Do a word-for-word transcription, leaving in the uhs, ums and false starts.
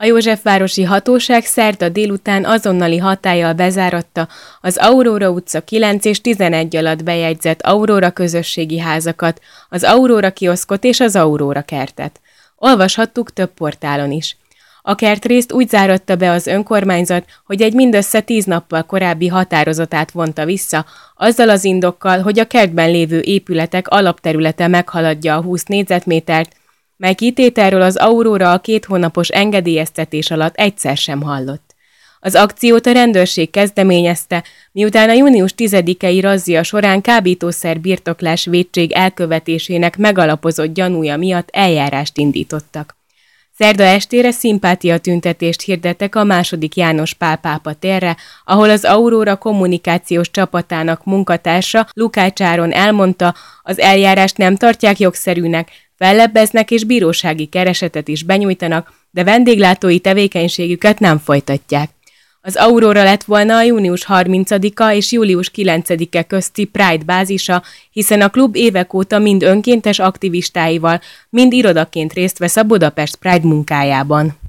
A Józsefvárosi hatóság szerda délután azonnali hatállyal bezáratta az Aurora utca kilenc és tizenegy alatt bejegyzett Aurora közösségi házakat, az Aurora kioszkot és az Aurora kertet. Olvashattuk több portálon is. A kertrészt úgy záratta be az önkormányzat, hogy egy mindössze tíz nappal korábbi határozatát vonta vissza, azzal az indokkal, hogy a kertben lévő épületek alapterülete meghaladja a húsz négyzetmétert, mely kitételről az Aurora a két hónapos engedélyeztetés alatt egyszer sem hallott. Az akciót a rendőrség kezdeményezte, miután a június tizedikei razzia során kábítószer birtoklás vétség elkövetésének megalapozott gyanúja miatt eljárást indítottak. Szerda estére szimpátia tüntetést hirdettek a második János Pál pápa térre, ahol az Aurora kommunikációs csapatának munkatársa Lukács Áron elmondta, az eljárást nem tartják jogszerűnek, fellebbeznek és bírósági keresetet is benyújtanak, de vendéglátói tevékenységüket nem folytatják. Az Aurora lett volna a június harmincadika és július kilencedike közti Pride bázisa, hiszen a klub évek óta mind önkéntes aktivistáival, mind irodaként részt vesz a Budapest Pride munkájában.